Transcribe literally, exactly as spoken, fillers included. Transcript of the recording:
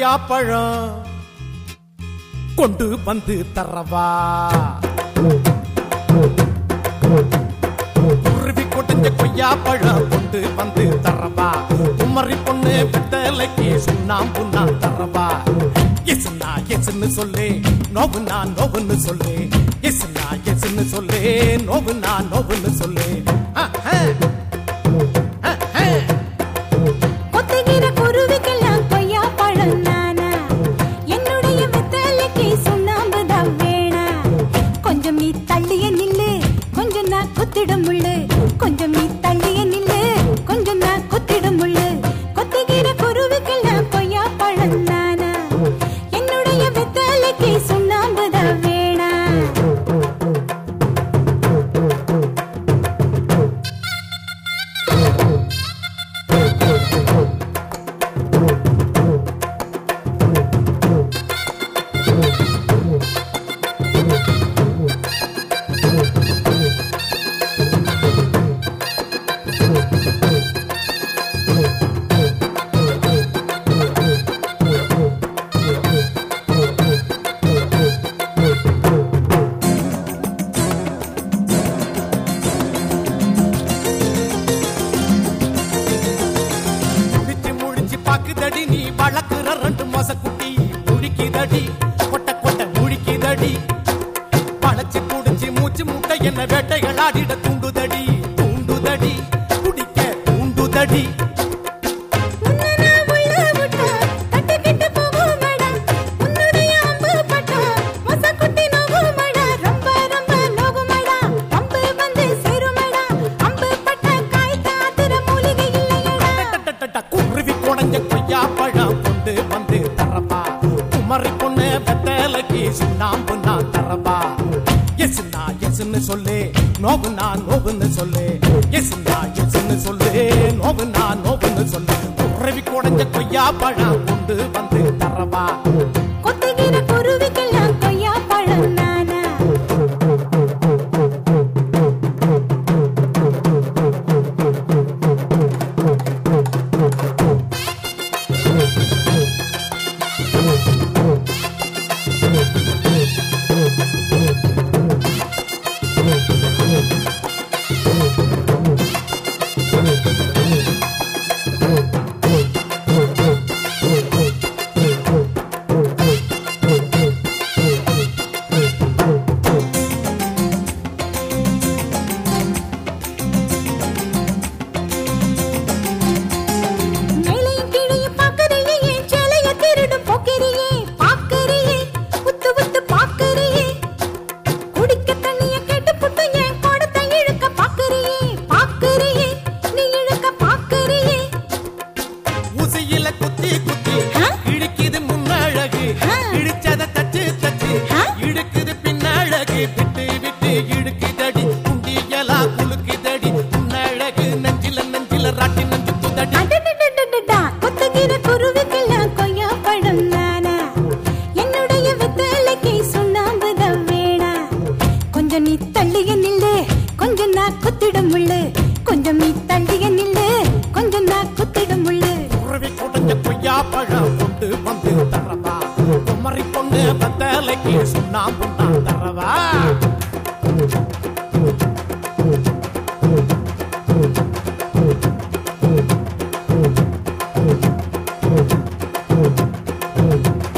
கொய்யா பழம் கொண்டு வந்து தரவா குருவி கொட்டஞ்ச கொய்யா பழம் கொண்டு வந்து தரவா குமரி பொண்ணு வெத்தலைக்கு சுண்ணாம்பு நான் தரவா எஸ்னா எஸ்ன்னு சொல்லு நோவுனா நோவுன்னு சொல்லு எஸ்னா எஸ்ன்னு சொல்லு நோவுனா நோவுன்னு சொல்லு கொத்துகிற குருவிக்கெல்லாம் கொய்யா பழம் நானா என்னுடைய வெத்தலைக்கு சுண்ணாம்பு தான் வேணா கொஞ்சம் நீ தள்ளிய நில்லு கொஞ்சம் நான் குத்திடும் முள்ளு கொஞ்சம் நீ தள்ளிய நில்லு கொஞ்சம் நான் குத்திடும் முள்ளு கொத்துகிற குருவிக்கெல்லாம் கொய்யா பழம் நானா என்னுடைய வெத்தலைக்கு சுண்ணாம்பு தான் வேணா பாக்குதடி நீ வளர்க்குற ரெண்டு மாச குட்டி முழிக்குதடி கொட்ட கொட்ட முழிக்குதடி பழச்சு குடிச்சு மூச்சு முட்டை என்ன வேட்டைகள் ஆடிட தூண்டுதடி தூண்டுதடி குடிக்க தூண்டுதடி கொய்யா பழம் கொண்டு வந்து தரவா குமரி பொண்ணு வெத்தலைக்கு சுண்ணாம்பு நான் தரவா எஸ்னா எஸ்ன்னு சொல்லு நோவுனா நோவுன்னு சொல்லு எஸ்னா எஸ்ன்னு சொல்லு நோவுனா நோவுன்னு சொல்லு குருவி குடஞ்ச கொய்யா பழம் கொண்டு வந்து தரவா கொத்துகிற குருவிக்கெல்லாம் கொய்யா பழம் நானா விட்டு விட்டு இழுக்குதடி குண்டியலா குலுக்குதடி உன்னழகு நெஞ்சில நெஞ்சில ராட்டி நெஞ்சு குதடி கொத்துகிற குருவிக்கெல்லாம் கொய்யா பழம் நானா என்னுடைய வெத்தலைக்கு சுண்ணாம்பு தான் வேணா கொஞ்சம் நீ தள்ளிய நில்லு கொஞ்சம் நான் குத்திடும் முள்ளு கொஞ்சம் நீ தள்ளிய நில்லு கொஞ்சம் நான் குத்திடும் முள்ளு குருவி குடஞ்ச கொய்யா பழம் கொண்டு வந்து தரவா குமரி பொண்ணு வெத்தலைக்கு சுண்ணாம்பு நான் தரவா Thank you.